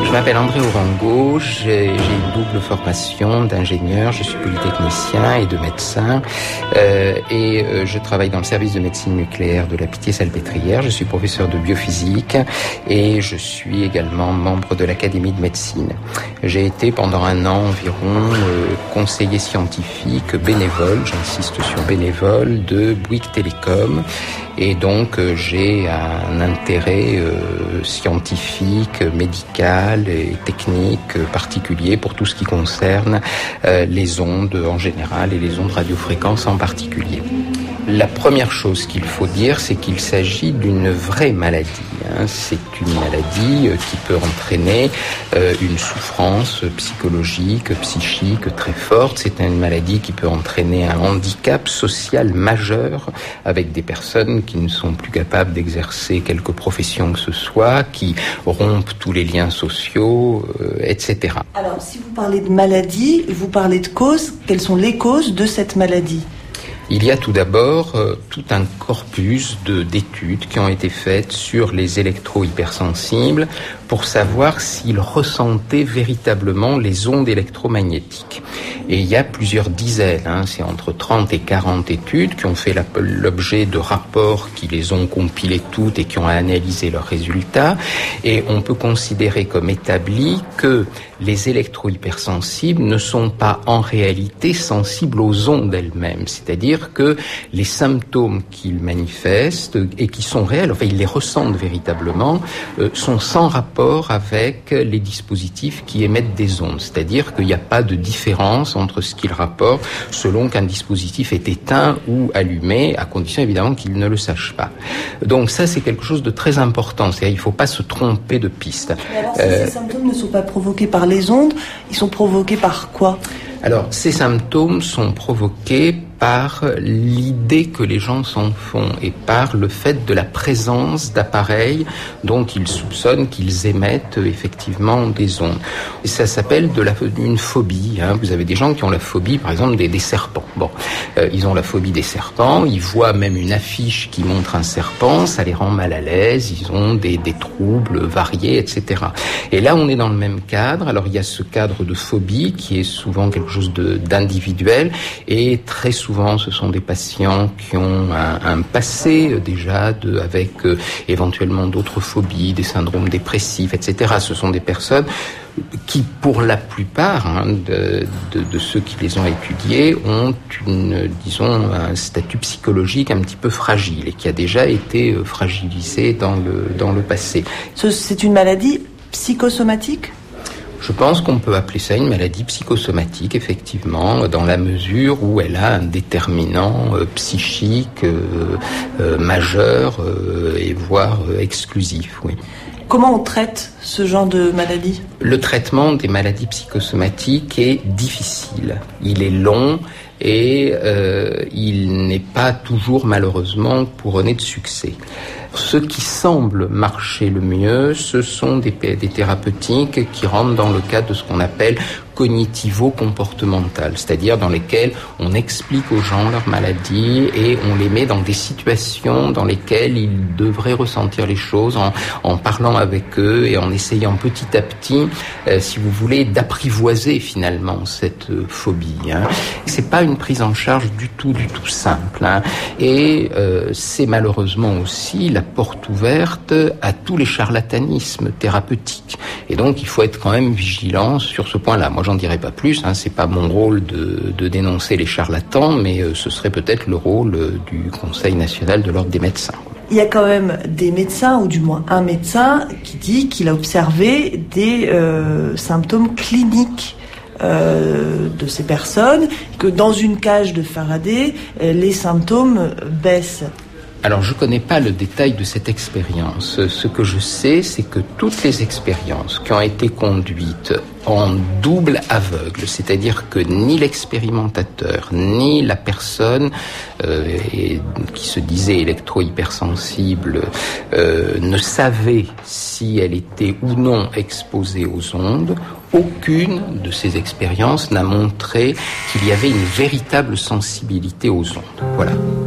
Je m'appelle André Orango, j'ai une double formation d'ingénieur, je suis polytechnicien et de médecin je travaille dans le service de médecine nucléaire de la Pitié-Salpêtrière, je suis professeur de biophysique et je suis également membre de l'Académie de médecine. J'ai été pendant un an environ conseiller scientifique bénévole, j'insiste sur bénévole, de Bouygues Télécom. Et donc j'ai un intérêt scientifique, médical et technique particulier pour tout ce qui concerne les ondes en général et les ondes radiofréquences en particulier. La première chose qu'il faut dire, c'est qu'il s'agit d'une vraie maladie. C'est une maladie qui peut entraîner une souffrance psychologique, psychique très forte. C'est une maladie qui peut entraîner un handicap social majeur avec des personnes qui ne sont plus capables d'exercer quelque profession que ce soit, qui rompent tous les liens sociaux, etc. Alors, si vous parlez de maladie, vous parlez de causes. Quelles sont les causes de cette maladie ? Il y a tout d'abord tout un corpus d'études qui ont été faites sur les électro-hypersensibles pour savoir s'ils ressentaient véritablement les ondes électromagnétiques. Et il y a plusieurs dizaines, c'est entre 30 et 40 études qui ont fait l'objet de rapports qui les ont compilées toutes et qui ont analysé leurs résultats. Et on peut considérer comme établi que les électro-hypersensibles ne sont pas en réalité sensibles aux ondes elles-mêmes. C'est-à-dire que les symptômes qu'ils manifestent et qui sont réels, enfin ils les ressentent véritablement, sont sans rapport avec les dispositifs qui émettent des ondes. C'est-à-dire qu'il n'y a pas de différence entre ce qu'ils rapportent selon qu'un dispositif est éteint ou allumé, à condition évidemment qu'ils ne le sachent pas. Donc ça c'est quelque chose de très important, c'est-à-dire il ne faut pas se tromper de piste. Mais alors si ces symptômes ne sont pas provoqués par les ondes, ils sont provoqués par quoi ? Alors, ces symptômes sont provoqués par l'idée que les gens s'en font et par le fait de la présence d'appareils dont ils soupçonnent qu'ils émettent effectivement des ondes. Et ça s'appelle une phobie. Vous avez des gens qui ont la phobie, par exemple, des serpents. Ils ont la phobie des serpents, ils voient même une affiche qui montre un serpent, ça les rend mal à l'aise, ils ont des troubles variés, etc. Et là, on est dans le même cadre. Alors, il y a ce cadre de phobie qui est souvent quelque chose d'individuel et très souvent ce sont des patients qui ont un passé déjà avec éventuellement d'autres phobies, des syndromes dépressifs, etc. Ce sont des personnes qui, pour la plupart de ceux qui les ont étudiés, ont un statut psychologique un petit peu fragile et qui a déjà été fragilisé dans le passé. C'est une maladie psychosomatique ? Je pense qu'on peut appeler ça une maladie psychosomatique, effectivement, dans la mesure où elle a un déterminant psychique majeur et voire exclusif, oui. Comment on traite ce genre de maladie ? Le traitement des maladies psychosomatiques est difficile. Il est long et il n'est pas toujours malheureusement couronné de succès. Ce qui semble marcher le mieux, ce sont des thérapeutiques qui rentrent dans le cadre de ce qu'on appelle cognitivo-comportementales, c'est-à-dire dans lesquelles on explique aux gens leur maladie et on les met dans des situations dans lesquelles ils devraient ressentir les choses en parlant avec eux et en essayant petit à petit, si vous voulez, d'apprivoiser finalement cette phobie. C'est pas une prise en charge du tout simple. Et c'est malheureusement aussi la porte ouverte à tous les charlatanismes thérapeutiques. Et donc il faut être quand même vigilant sur ce point-là. Moi, j'en dirai pas plus, c'est pas mon rôle de dénoncer les charlatans, mais ce serait peut-être le rôle du Conseil national de l'ordre des médecins. Il y a quand même des médecins, ou du moins un médecin, qui dit qu'il a observé des symptômes cliniques de ces personnes, que dans une cage de Faraday, les symptômes baissent. Alors, je connais pas le détail de cette expérience. Ce que je sais, c'est que toutes les expériences qui ont été conduites en double aveugle, c'est-à-dire que ni l'expérimentateur, ni la personne qui se disait électro-hypersensible ne savait si elle était ou non exposée aux ondes. Aucune de ces expériences n'a montré qu'il y avait une véritable sensibilité aux ondes. Voilà.